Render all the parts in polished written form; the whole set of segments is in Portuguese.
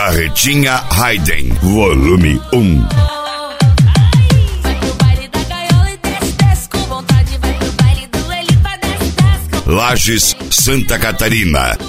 Barretinha Hayden, volume 1. Lages, Santa Catarina.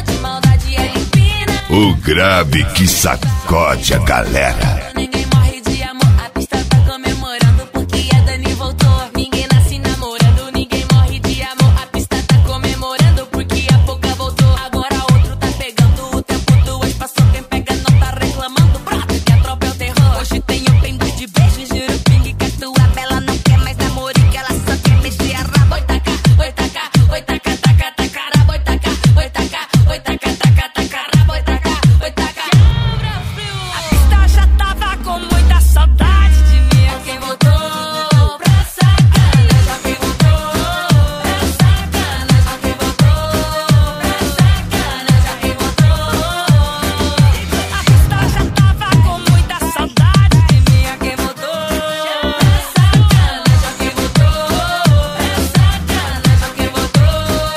O grave que sacode a galera. Ninguém morre de amor, a pista tá comemorando porque a Dani voltou. Ninguém nasce namorando, ninguém morre de amor, a pista tá comemorando porque a Poca voltou. Agora outro tá pegando o tempo do ex, passou quem pega não tá reclamando. Brota que a tropa é o terror. Hoje tem open bar de beijo, juro ping que a tua bela não quer mais namoro que ela só quer mexer a raba. Oi taca, oi taca, oi taca, taca, taca, raba, oi taca, oi taca, oi taca, taca, taca, raba, oi taca, oi taca. A pista já tava com muita saudade de mim. Quem voltou pra sacanagem, quem voltou pra sacanagem, quem voltou pra sacanagem, quem voltou. A pista já tava com muita saudade de mim. Quem voltou pra sacanagem, quem voltou pra sacanagem, quem voltou.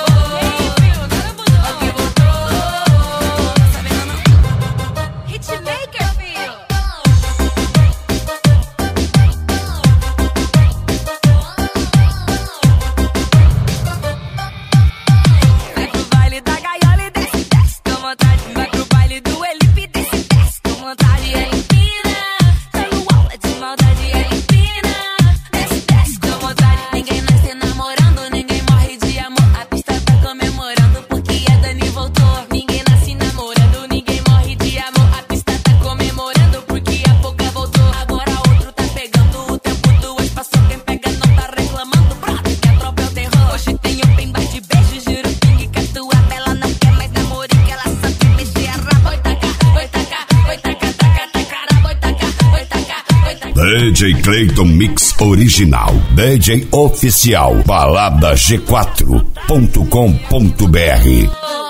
Quem voltou. Sabendo não? Hitmaker, filho. Vai pro baile da gaiola e desce, desce com vontade. Vai pro baile do Elipe, desce, desce com vontade. Ele empina, pelo wall é de maldade. Ele empina, desce, desce com vontade. Ninguém nasce namorando, ninguém morre de amor. A pista tá comemorando porque a Dani voltou. Ninguém nasce namorando, ninguém morre de amor. A pista tá comemorando porque a Poca voltou. Agora outro tá pegando o tempo do ex, passou quem pega não tá reclamando. Brota que a tropa é o terror. Hoje tem open bar de beijo, juro ping que a tua bela não quer mais namoro que ela só quer mexer a raba. Oi taca, oi taca, oi taca, taca, taca, raba, oi taca, oi taca, oi taca. DJ Clayton Mix Original. DJ Oficial. Balada G4.com.br.